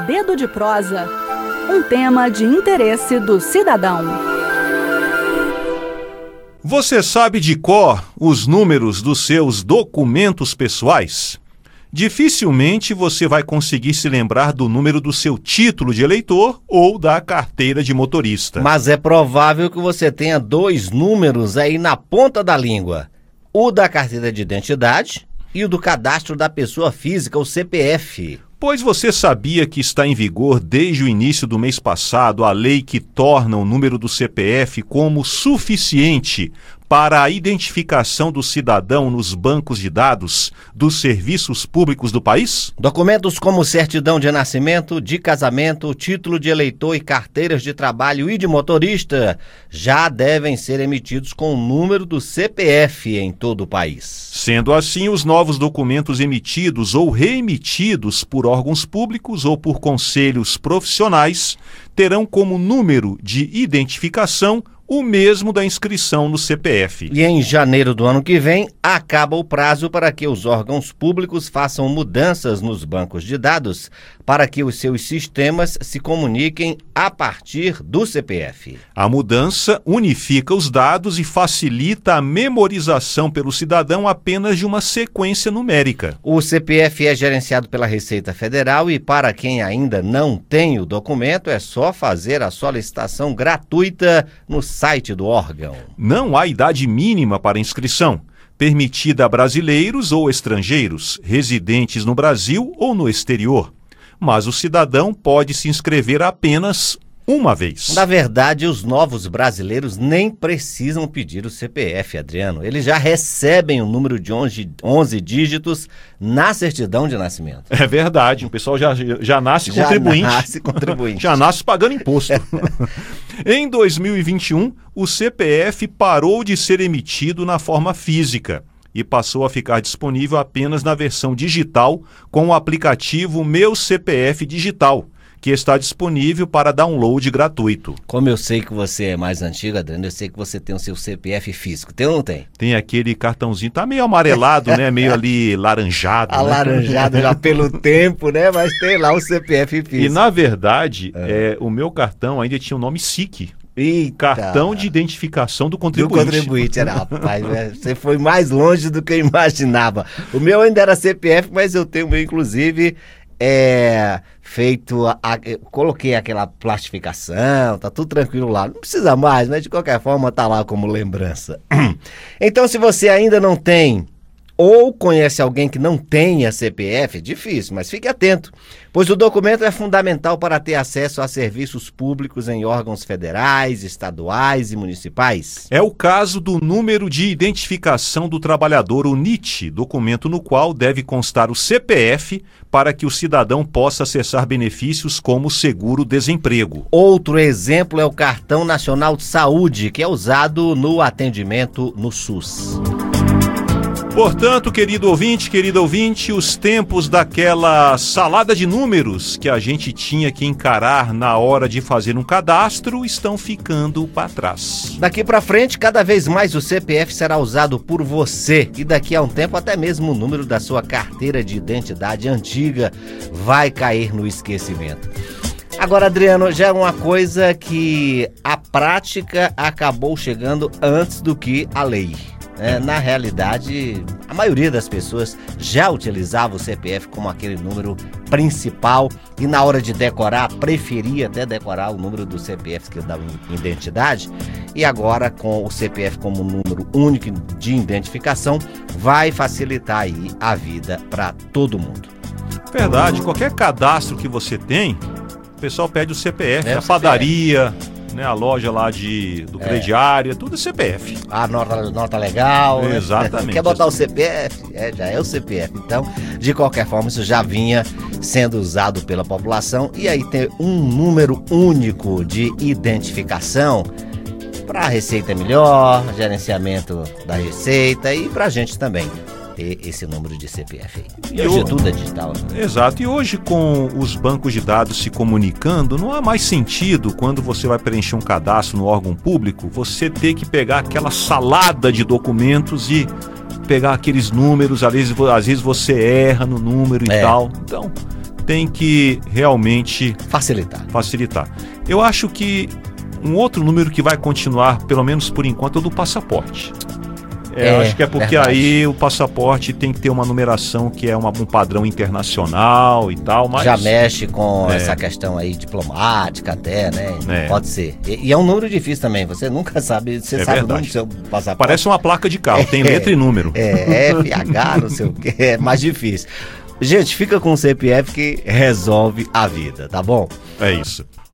Dedo de Prosa, um tema de interesse do cidadão. Você sabe de cor os números dos seus documentos pessoais? Dificilmente você vai conseguir se lembrar do número do seu título de eleitor ou da carteira de motorista. Mas é provável que você tenha dois números aí na ponta da língua. O da carteira de identidade e o do cadastro da pessoa física, o CPF. Pois você sabia que está em vigor desde o início do mês passado a lei que torna o número do CPF como suficiente para a identificação do cidadão nos bancos de dados dos serviços públicos do país? Documentos como certidão de nascimento, de casamento, título de eleitor e carteiras de trabalho e de motorista já devem ser emitidos com o número do CPF em todo o país. Sendo assim, os novos documentos emitidos ou reemitidos por órgãos públicos ou por conselhos profissionais terão como número de identificação o mesmo da inscrição no CPF. E em janeiro do ano que vem, acaba o prazo para que os órgãos públicos façam mudanças nos bancos de dados para que os seus sistemas se comuniquem a partir do CPF. A mudança unifica os dados e facilita a memorização pelo cidadão apenas de uma sequência numérica. O CPF é gerenciado pela Receita Federal e para quem ainda não tem o documento, é só fazer a solicitação gratuita no site do órgão. Não há idade mínima para inscrição, permitida a brasileiros ou estrangeiros, residentes no Brasil ou no exterior. Mas o cidadão pode se inscrever apenas uma vez. Na verdade, os novos brasileiros nem precisam pedir o CPF, Adriano. Eles já recebem o número de 11 dígitos na certidão de nascimento. É verdade, o pessoal já nasce contribuinte. Já nasce contribuinte. Já nasce pagando imposto. Em 2021, o CPF parou de ser emitido na forma física e passou a ficar disponível apenas na versão digital com o aplicativo Meu CPF Digital, que está disponível para download gratuito. Como eu sei que você é mais antigo, Adriano, eu sei que você tem o seu CPF físico. Tem ou não tem? Tem aquele cartãozinho, tá meio amarelado, né? Meio ali laranjado. Alaranjado já pelo tempo, né? Mas tem lá o CPF físico. E na verdade, o meu cartão ainda tinha o nome SIC. Eita. Cartão de identificação do contribuinte. Do contribuinte, rapaz, você foi mais longe do que eu imaginava. O meu ainda era CPF, mas eu tenho o meu, inclusive, coloquei aquela plastificação, tá tudo tranquilo lá. Não precisa mais, mas de qualquer forma tá lá como lembrança. Então, se você ainda não tem ou conhece alguém que não tenha CPF, difícil, mas fique atento, pois o documento é fundamental para ter acesso a serviços públicos em órgãos federais, estaduais e municipais. É o caso do Número de Identificação do Trabalhador, o NIT, documento no qual deve constar o CPF para que o cidadão possa acessar benefícios como seguro-desemprego. Outro exemplo é o Cartão Nacional de Saúde, que é usado no atendimento no SUS. Portanto, querido ouvinte, os tempos daquela salada de números que a gente tinha que encarar na hora de fazer um cadastro estão ficando para trás. Daqui para frente, cada vez mais o CPF será usado por você e daqui a um tempo até mesmo o número da sua carteira de identidade antiga vai cair no esquecimento. Agora, Adriano, já é uma coisa que a prática acabou chegando antes do que a lei. Na realidade, a maioria das pessoas já utilizava o CPF como aquele número principal e na hora de decorar, preferia até decorar o número do CPF que dava identidade. E agora, com o CPF como número único de identificação, vai facilitar aí a vida para todo mundo. Verdade, qualquer cadastro que você tem, o pessoal pede o CPF, a padaria... A loja lá do crediário, tudo é CPF. A nota legal. Exatamente. Quer botar o CPF? Já é o CPF. Então, de qualquer forma, isso já vinha sendo usado pela população. E aí ter um número único de identificação para a Receita melhor, gerenciamento da Receita e para a gente também ter esse número de CPF. E hoje tudo é digital. Né? Exato. E hoje, com os bancos de dados se comunicando, não há mais sentido, quando você vai preencher um cadastro no órgão público, você ter que pegar aquela salada de documentos e pegar aqueles números, às vezes você erra no número e tal. Então, tem que realmente facilitar. Eu acho que um outro número que vai continuar, pelo menos por enquanto, é o do passaporte. Acho que é porque verdade. aí o passaporte tem que ter uma numeração que é um padrão internacional e tal, mas... Já mexe com essa questão aí diplomática até, né? Pode ser. E é um número difícil também, você nunca sabe, você sabe verdade. O número do seu passaporte. Parece uma placa de carro, tem letra e número. FH, não sei o que, é mais difícil. Gente, fica com o CPF que resolve a vida, tá bom? É isso.